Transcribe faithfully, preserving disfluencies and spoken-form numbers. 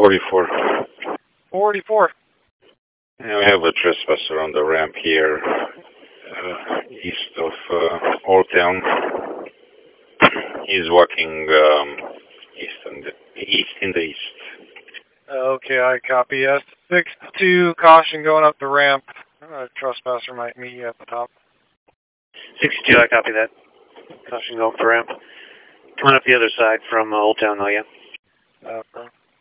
forty-four. forty-four. Yeah, we have a trespasser on the ramp here, uh, east of uh, Old Town. He's walking um, east, in the, east in the east. Okay, I copy. S six two, caution going up the ramp. Uh, trespasser might meet you at the top. sixty-two, I copy that. Caution going up the ramp. Coming up the other side from uh, Old Town, though, yeah. Okay.